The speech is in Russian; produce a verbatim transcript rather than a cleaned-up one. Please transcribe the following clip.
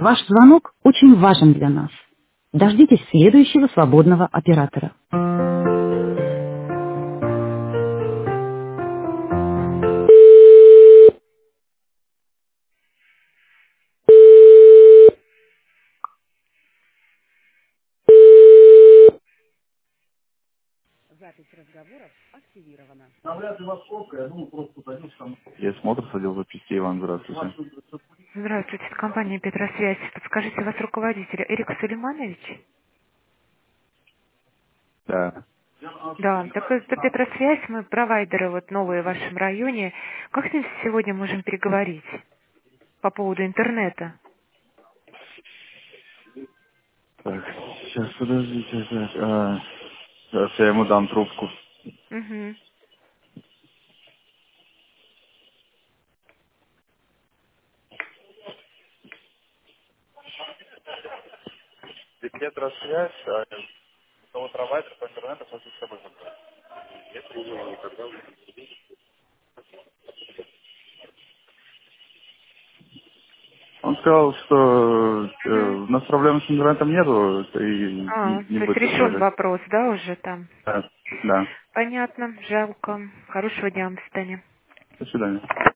Ваш звонок очень важен для нас. Дождитесь следующего свободного оператора. Запись разговоров активирована. Я смотр, отдел записи, Иван, здравствуйте. Здравствуйте, это компания Петросвязь. Подскажите, у вас руководитель Эрик Сулейманович? Да. Да, так это Петросвязь, мы провайдеры вот новые в вашем районе. Как с ним сегодня можем переговорить по поводу интернета? Так, сейчас, подождите, так, а, сейчас я ему дам трубку. Угу. Петросвязь, а того провайдер по интернету после с собой. Он сказал, что э, Угу. у нас проблем с интернетом нету, и А, не, не то есть будет решен возражать. вопрос, да, уже там? Да, да. Понятно, жалко. Хорошего дня вам, до свидания. До свидания.